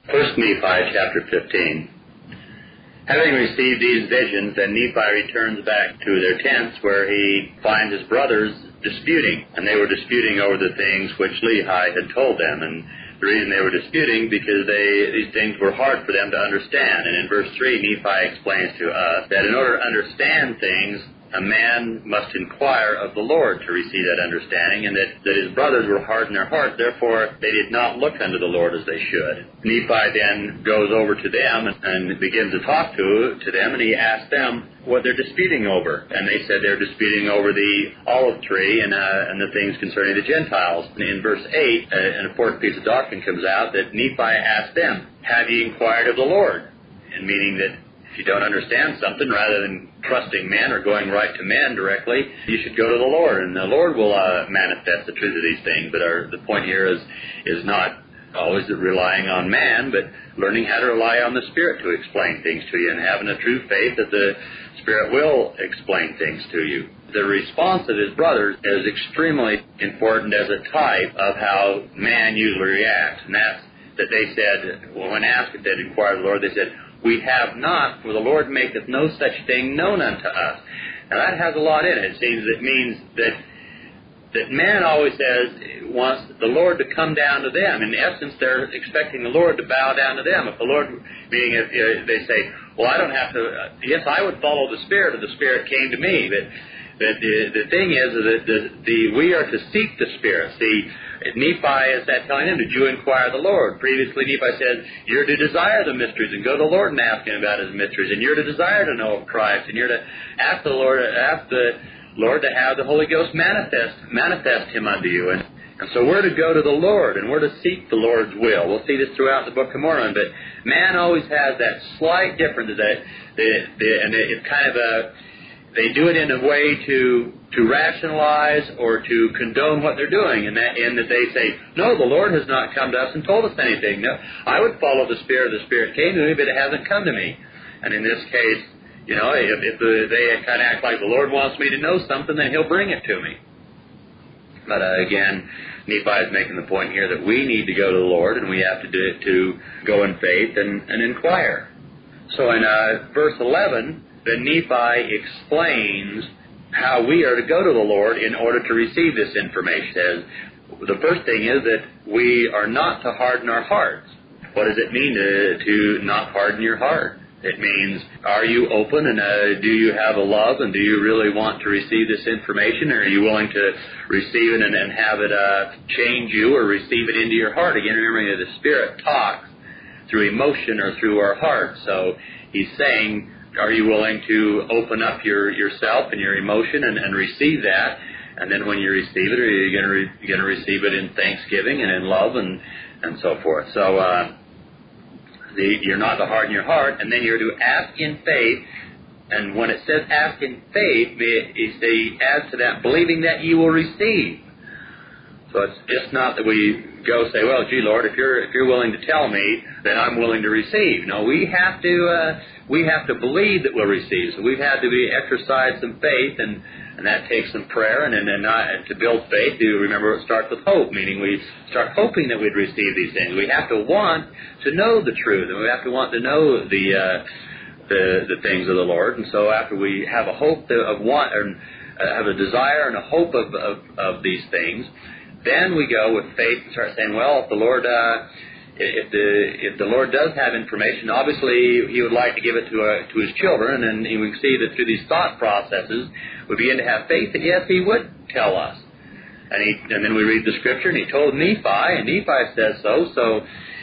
First Nephi chapter 15. Having received these visions, then Nephi returns back to their tents, where he finds his brothers disputing, and they were disputing over the things which Lehi had told them. And the reason they were disputing, because these things were hard for them to understand. And in verse 3, Nephi explains to us that in order to understand things, a man must inquire of the Lord to receive that understanding, and that his brothers were hard in their heart, therefore they did not look unto the Lord as they should. Nephi then goes over to them and begins to talk to them, and he asks them what they're disputing over. And they said they're disputing over the olive tree and the things concerning the Gentiles. And in verse 8, an important piece of doctrine comes out that Nephi asked them, "Have ye inquired of the Lord?" And meaning that if you don't understand something, rather than trusting men or going right to men directly, you should go to the Lord, and the Lord will manifest the truth of these things. But the point here is not always relying on man, but learning how to rely on the Spirit to explain things to you, and having a true faith that the Spirit will explain things to you. The response of his brothers is extremely important as a type of how man usually reacts, and that's that they said, well, when asked if they'd inquire of the Lord, they said, "We have not, for the Lord maketh no such thing known unto us." Now that has a lot in it. It means that man always wants the Lord to come down to them. In essence, they're expecting the Lord to bow down to them. If the Lord, meaning if they say, "Well, I don't have to," yes, I would follow the Spirit if the Spirit came to me. But the thing is that we are to seek the Spirit. See, Nephi is telling them, "Did you inquire of the Lord?" Previously, Nephi said, "You're to desire the mysteries and go to the Lord and ask Him about His mysteries, and you're to desire to know of Christ, and you're to ask the Lord to have the Holy Ghost manifest Him unto you." And so we're to go to the Lord, and we're to seek the Lord's will. We'll see this throughout the Book of Mormon, but man always has that slight difference and it's kind of they do it in a way to rationalize or to condone what they're doing, and that they say, "No, the Lord has not come to us and told us anything. No, I would follow the Spirit if the Spirit came to me, but it hasn't come to me." And in this case, if they kind of act like the Lord wants me to know something, then He'll bring it to me. But again, Nephi is making the point here that we need to go to the Lord, and we have to do it to go in faith and inquire. So in verse 11, then Nephi explains how we are to go to the Lord in order to receive this information. Says the first thing is that we are not to harden our hearts. What does it mean to not harden your heart? It means, are you open, and do you have a love, and do you really want to receive this information, or are you willing to receive it and have it change you or receive it into your heart? Again, remembering that the Spirit talks through emotion or through our heart. So he's saying, are you willing to open up yourself and your emotion and receive that? And then when you receive it, are you going to receive it in thanksgiving and in love and so forth? So you're not to harden your heart, and then you're to ask in faith. And when it says ask in faith, he adds to that, believing that you will receive. So it's just not that we go say, "Well, gee, Lord, if you're willing to tell me, then I'm willing to receive." No, we have to believe that we'll receive. So we've had to exercise some faith, and that takes some prayer, and to build faith, you remember it starts with hope, meaning we start hoping that we'd receive these things. We have to want to know the truth, and we have to want to know the things of the Lord. And so after we have a hope have a desire and a hope of these things, then we go with faith and start saying, well, if the Lord does have information, obviously He would like to give it to His children, and we can see that through these thought processes, we begin to have faith that yes, He would tell us. And then we read the Scripture, and He told Nephi, and Nephi says so. So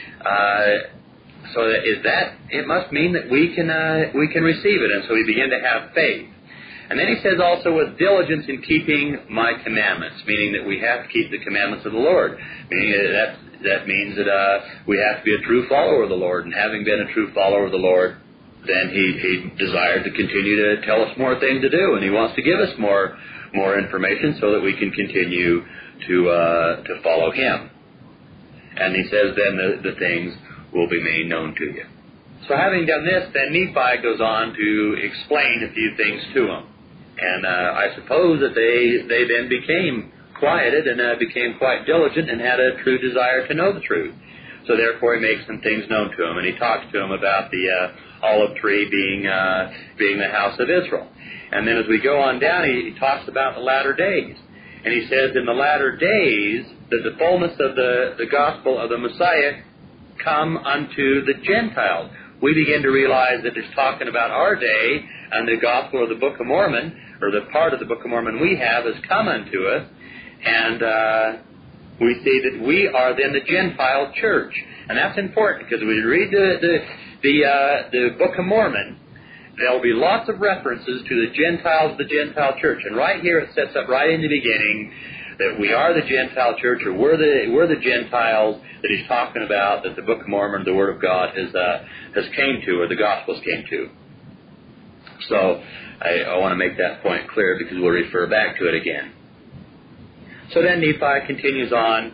it must mean that we can receive it, and so we begin to have faith. And then he says also with diligence in keeping my commandments, meaning that we have to keep the commandments of the Lord. Meaning that means that we have to be a true follower of the Lord. And having been a true follower of the Lord, then he desired to continue to tell us more things to do. And He wants to give us more information so that we can continue to follow Him. And he says then the things will be made known to you. So having done this, then Nephi goes on to explain a few things to him. And I suppose that they then became quieted and became quite diligent and had a true desire to know the truth. So therefore he makes some things known to him, and he talks to him about the olive tree being the house of Israel. And then as we go on down, he talks about the latter days. And he says in the latter days that the fullness of the gospel of the Messiah come unto the Gentiles. We begin to realize that it's talking about our day, and the gospel of the Book of Mormon, or the part of the Book of Mormon we have, has come unto us. And we see that we are then the Gentile church. And that's important, because when we read the Book of Mormon, there will be lots of references to the Gentiles, the Gentile church. And right here it sets up right in the beginning that we are the Gentile church, or we're the Gentiles that he's talking about, that the Book of Mormon, the Word of God, has came to, or the Gospels came to. So I want to make that point clear, because we'll refer back to it again. So then Nephi continues on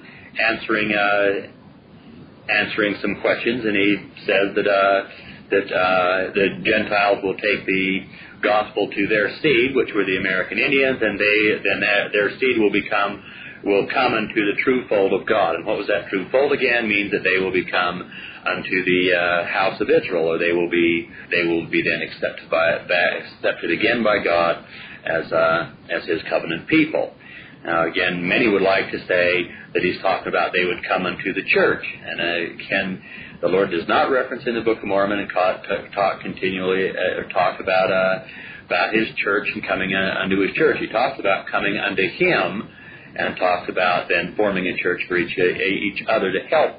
answering some questions, and he says that the Gentiles will take the gospel to their seed, which were the American Indians, and their seed will come unto the true fold of God. And what was that true fold again? Means that they will become unto the house of Israel, or they will be then accepted again by God as His covenant people. Now again, many would like to say that he's talking about they would come unto the church, and again, the Lord does not reference in the Book of Mormon and talk continually or talk about His church and coming unto His church. He talks about coming unto Him, and talks about then forming a church for each other to help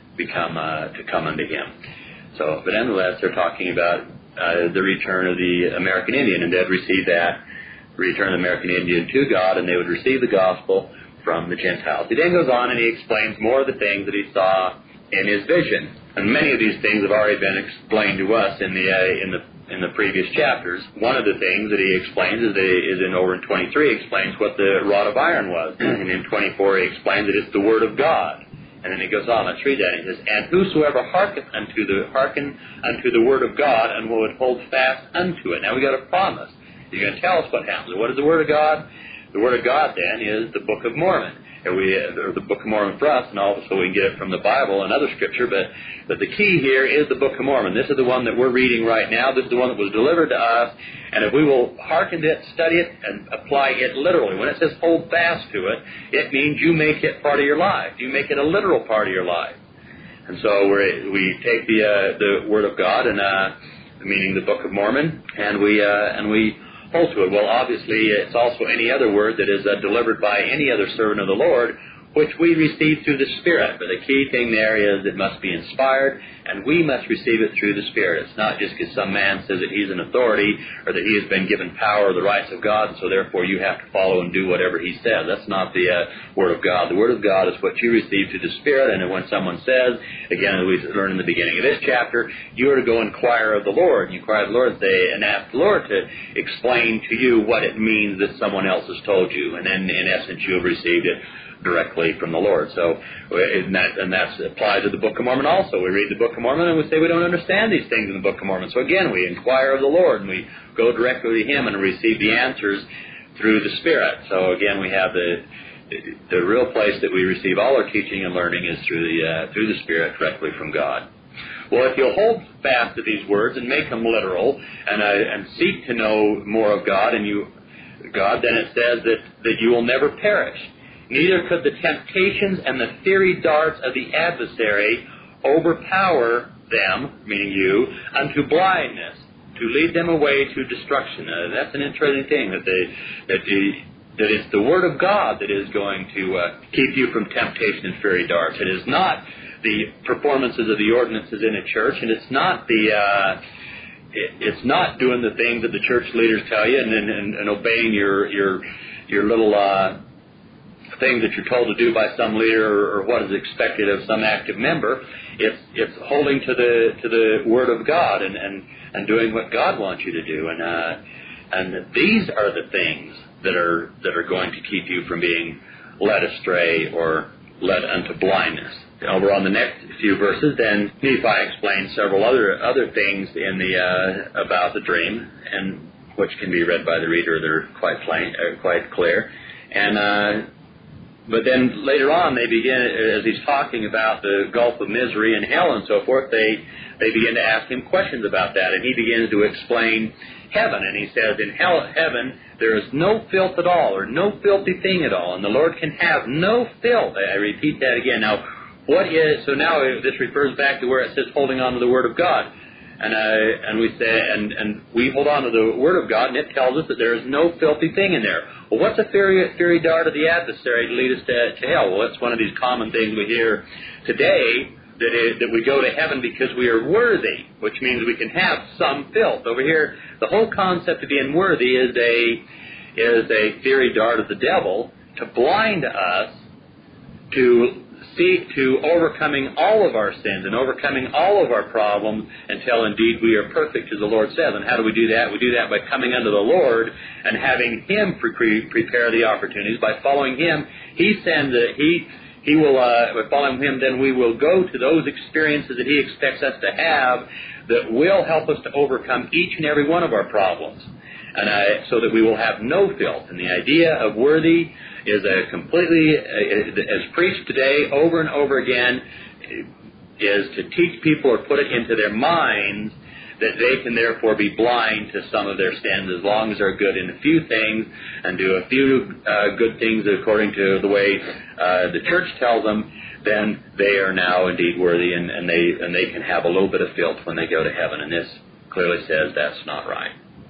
to come unto Him. So, but nonetheless, they're talking about the return of the American Indian, and they'd receive that return of the American Indian to God, and they would receive the gospel from the Gentiles. He then goes on and he explains more of the things that he saw in his vision. And many of these things have already been explained to us in the previous chapters. One of the things that he explains is in over in 23, explains what the rod of iron was. And in 24 he explains that it's the Word of God. And then he goes on, let's read that. He says, and whosoever hearken unto the Word of God, and will hold fast unto it. Now we got a promise. You're going to tell us what happens. What is the Word of God? The Word of God, then, is the Book of Mormon. Or the Book of Mormon for us, and also we can get it from the Bible and other Scripture, but the key here is the Book of Mormon. This is the one that we're reading right now. This is the one that was delivered to us, and if we will hearken to it, study it, and apply it literally. When it says hold fast to it, it means you make it part of your life. You make it a literal part of your life. And so we take the Word of God, and meaning the Book of Mormon, and we hold to it. Well, obviously, it's also any other word that is delivered by any other servant of the Lord, which we receive through the Spirit. But the key thing there is it must be inspired, and we must receive it through the Spirit. It's not just because some man says that he's an authority, or that he has been given power or the rights of God, and so therefore you have to follow and do whatever he says. That's not the Word of God. The Word of God is what you receive through the Spirit, and when someone says, again, as we learned in the beginning of this chapter, you are to go inquire of the Lord. You inquire of the Lord and ask the Lord to explain to you what it means that someone else has told you, and then in essence you have received it directly from the Lord. So, and that's applied to the Book of Mormon also. We read the Book of Mormon and we say we don't understand these things in the Book of Mormon. So again, we inquire of the Lord and we go directly to Him and receive the answers through the Spirit. So again, we have the real place that we receive all our teaching and learning is through the Spirit directly from God. Well, if you'll hold fast to these words and make them literal and seek to know more of God then it says that you will never perish. Neither could the temptations and the fiery darts of the adversary overpower them, meaning you, unto blindness, to lead them away to destruction. That's an interesting thing, that it's the Word of God that is going to keep you from temptation and fiery darts. It is not the performances of the ordinances in a church, and it's not it's not doing the things that the church leaders tell you and obeying your little thing that you're told to do by some leader or what is expected of some active member. It's holding to the Word of God and doing what God wants you to do. And these are the things that are going to keep you from being led astray or led unto blindness. Over on the next few verses, then Nephi explains several other things about the dream, and which can be read by the reader. They're quite plain, quite clear. And But then later on, they begin, as he's talking about the gulf of misery and hell and so forth, they begin to ask him questions about that. And he begins to explain heaven. And he says, in heaven, there is no filth at all, or no filthy thing at all. And the Lord can have no filth. I repeat that again. Now, so now this refers back to where it says holding on to the Word of God. And we say, and we hold on to the Word of God, and it tells us that there is no filthy thing in there. Well, what's a fiery dart of the adversary to lead us to hell? Well, that's one of these common things we hear today, that we go to heaven because we are worthy, which means we can have some filth. Over here, the whole concept of being worthy is a fiery dart of the devil to blind us to overcoming all of our sins and overcoming all of our problems until indeed we are perfect, as the Lord says. And how do we do that? We do that by coming unto the Lord and having Him prepare the opportunities. By following Him, He will. By following Him, then we will go to those experiences that He expects us to have that will help us to overcome each and every one of our problems, and so that we will have no filth. And the idea of worthy is completely, as preached today over and over again, is to teach people or put it into their minds that they can therefore be blind to some of their sins as long as they're good in a few things and do a few good things according to the way the church tells them. Then they are now indeed worthy, and they can have a little bit of filth when they go to heaven. And this clearly says that's not right.